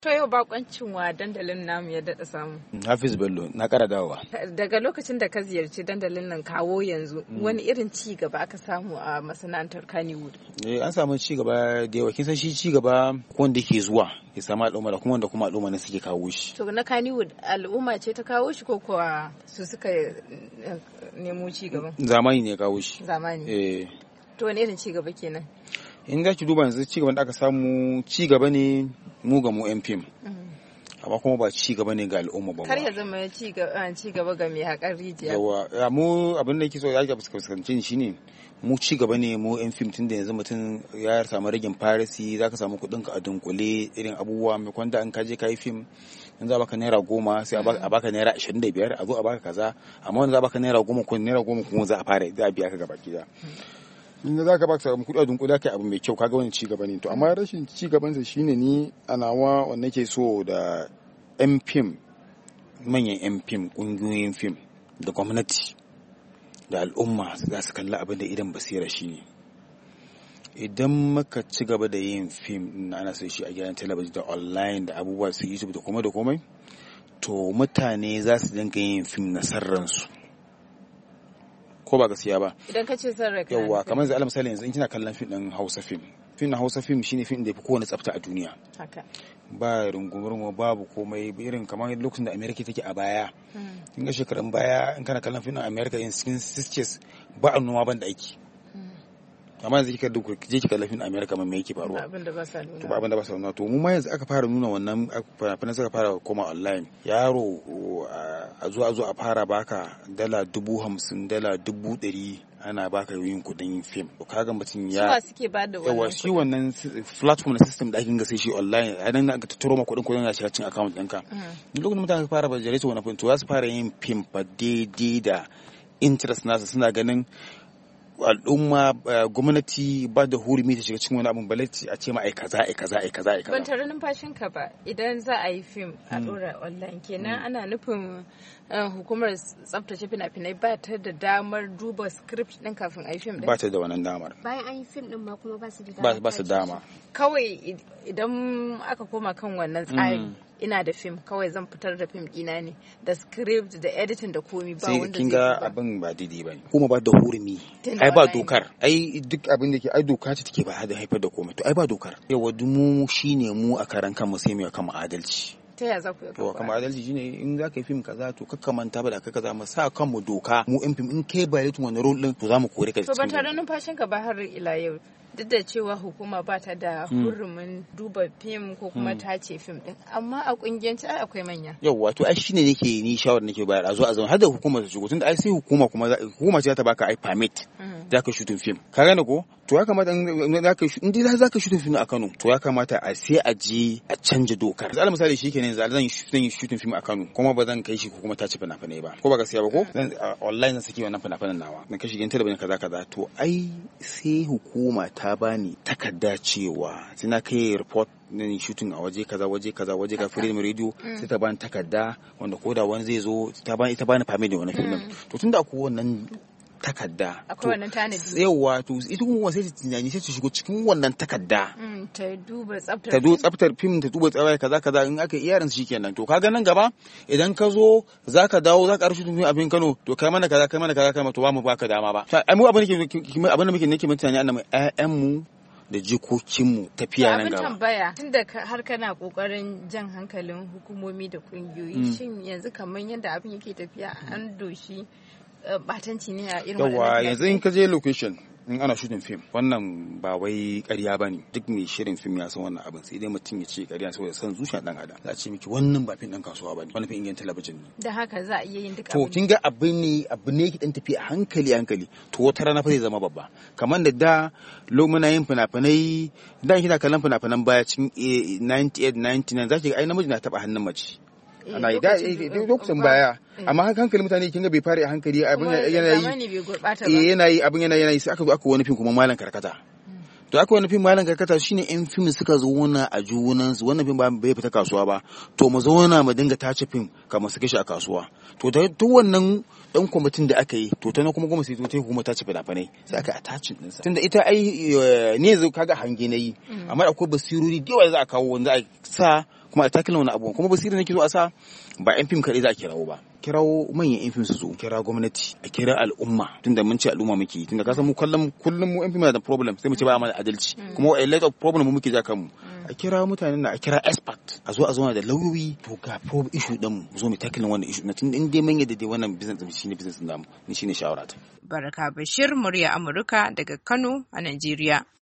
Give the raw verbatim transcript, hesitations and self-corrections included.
To yau bakoncin wa dandalin namu ya daɗa samu. Hafiz Bello na ƙara dawowa. Daga lokacin da ka ziyarci dandalin nan kawo yanzu mm. wani irin ci gaba aka samu a masana'antar Kannywood? Eh an samu ci gaba da yawa. Kin san shi ci gaba wanda ke zuwa ya samu al'umma da kuma wanda kuma al'umma ne suke kawo shi. To na Kannywood al'umma ce ta kawo shi ko kuwa su suka nemo ci gaban? Zamani ne kawo shi. Zamani. Eh. To wani irin ci gaba kenan? In za ki duba yanzu ci gaban da aka samu ci gaba ne mu ga mu yan fim amma kuma ba ci gaba ne ga al'umma ba. Kar ya zama ci gaba ga mai haƙar rijiya. Yawa mu abin da yake so ya ga fuskanci shine mu ci gaba ne mu yan fim tun da yanzu mutum ya samu ragin farasi zaka samu kuɗin ka a dunkule irin abubuwa mai kwanda an kaje kai fim in za baka naira goma sai a baka naira ashirin da biyar a zo a baka kaza amma wanda za baka naira goma ko naira goma kuma za a fara za a biya ka gaba ki da. in za ka baka samu kuɗi a dunkula kai abu mai kyau kaga wani ci gaba ne to amma rashin ci gaban sa shine ni a nawa wanda nake so da yan fim manyan yan fim kungiyoyin fim da gwamnati da al'umma za su kalli abin da idan basira shine idan muka ci gaba da yin fim ana sai shi a gidan talabijin da online da abubuwa su YouTube da kuma da komai to mutane za su dinga yin fim na sarransu ko ba gaskiya ba idan ka ce sarra ka yawa kamar yanzu alal misali yanzu in kina kallon fim din Hausa film fim na Hausa film shine fim da yafi kowane tsafta a duniya haka ba rungumurmu babu komai irin kamar lokacin da America take a baya kin ga shekarun baya in kana kallon fim din America in sixties ba annuwa ban da aiki amma yanzu kika duk je kika lafin America mai yake faruwa abin da ba sa nuna to ba abin da ba sa nuna to mu ma yanzu aka fara nuna wannan fina suka fara koma online yaro a zuwa a zo a fara baka dala dubu hamsin dala dubu ɗari ana baka yin kudin film to kaga mutum ya suwa suke ba da wannan yawa shi wannan platform na system da ake ga sai shi online a nan ka turo ma kudin kudin na shiga cikin account ɗinka duk lokacin mutane fara bajare to wannan film to za su fara yin film fa daidai da interest nasa suna ganin al'umma gwamnati ba da hurumi ta shiga cikin wani abin balatti a ce ma ai kaza ai kaza ai kaza ai kaza ban tare numfashin ka ba idan za a yi film a dora online kenan ana nufin hukumar tsaftace fina-finai ba ta da damar duba script din kafin a yi film din ba ta da wannan damar bayan an yi film din ma kuma ba su da dama ba su dama kawai idan aka koma kan wannan tsari ina da film kawai zan fitar da film dina ne da script da editing da komi ba wanda zai kinga abin ba daidai bane kuma ba da hurumi ai ba dokar ai duk abin da ke ai doka ce take ba da haifar da komai to ai ba dokar yawa mu shine mu a karan kanmu sai mu kan adalci ta ya za ku yi to kamar adalci shine in za ka yi film kaza to kakka manta ba da ka kaza mu sa kanmu doka mu in film in kai violate wannan rule din to za mu kore ka to ban tare numfashin ka ba har ila yau duk da cewa hukuma ba ta da hurumin duba fim ko kuma tace fim din amma a kungiyance ai akwai manya yawa to ai shine nake ni shawara nake bayar a zo a zama har da hukuma ta shigo tunda ai sai hukuma kuma hukuma ce ta baka ai permit za ka shooting film ka gane ko to ya kamata in za ka in dai za ka shooting film a Kano to ya kamata a sai a je a canja dokar alal misali shikenan zan zan yi shooting film a Kano kuma ba zan kai shi hukuma ta ci fina-finai ba ko ba gaskiya ba ko zan online zan saki wannan fina-finan nawa dan kashi gidan talabijin kaza kaza to ai sai hukuma ta bani takarda cewa sai na kai report na shooting a waje kaza waje kaza waje ka freedom radio sai ta bani takarda wanda koda wani zai zo ta bani ita bani permit da wannan film to tunda akwai wannan takarda akwai wannan tanadi yawa to ita kuma sai ta tunani sai ta shigo cikin wannan takarda ta duba tsaftar ta duba tsaftar film ta duba tsawai kaza kaza in aka iyarin su shikenan to kaga nan gaba idan ka zo zaka dawo zaka rushe film abin Kano to kai mana kaza kai mana kaza kai to ba mu baka dama ba ai mu abin da ke abin da muke nake mutane annabi ƴaƴan mu da jikokinmu tafiya nan gaba. Abin tambaya tunda har kana kokarin jan hankalin hukumomi da kungiyoyi shin yanzu kamar yadda abin yake tafiya an doshi batanci ne a irin wannan yawa yanzu in ka je location in ana shooting film wannan ba wai ƙarya bane duk mai shirin film ya san wannan abin sai dai mutum ya ce ƙarya saboda san zuciya dan adam za a ce miki wannan ba film dan kasuwa bane wannan film ingin talabijin ne da haka za a iya yin duk to kin ga abin ne abu ne ki dan tafi a hankali hankali to wata rana fa zai zama babba kamar da da lo muna yin fina-finai da kina kallon fina-finan baya cikin ninety-eight ninety-nine zaki ga ai namiji na taba hannun mace ana yi da lokacin baya amma hankali mutane kin ga bai fara hankali abin yana yi yana yi abin yana yana yi sai aka zo aka wani fim kuma malan karkata to aka wani fim malan karkata shine yan fim suka zo wani a junan su wannan fim ba bai fita kasuwa ba to mu zauna mu dinga tace fim kamar su kishi a kasuwa to da duk wannan dan kwamitin da aka yi to ta kuma kuma sai to ta kuma tace fina-finai sai aka attachin din sa tunda ita ai ne zo kaga hange nayi amma akwai basirori da yawa za a kawo wanda a sa kuma a tackle wani abu kuma basira nake so a sa ba yan fim kaɗai za a kirawo ba kirawo manyan yan fim su zo kira gwamnati a kira al'umma tunda mun ce al'umma muke tunda ka san mu kullum kullum mu yan fim da problem sai mu ce ba mu da adalci kuma a lot of problem mu muke ja kanmu a kira mutanen na a kira expert a zo a zo da lauyoyi to ga problem issue din mu zo mu tackle wannan issue na tunda in dai mun yadda dai wannan business din shine business din namu ni shine shawara ta Baraka Bashir, murya Amurka daga Kano a Najeriya.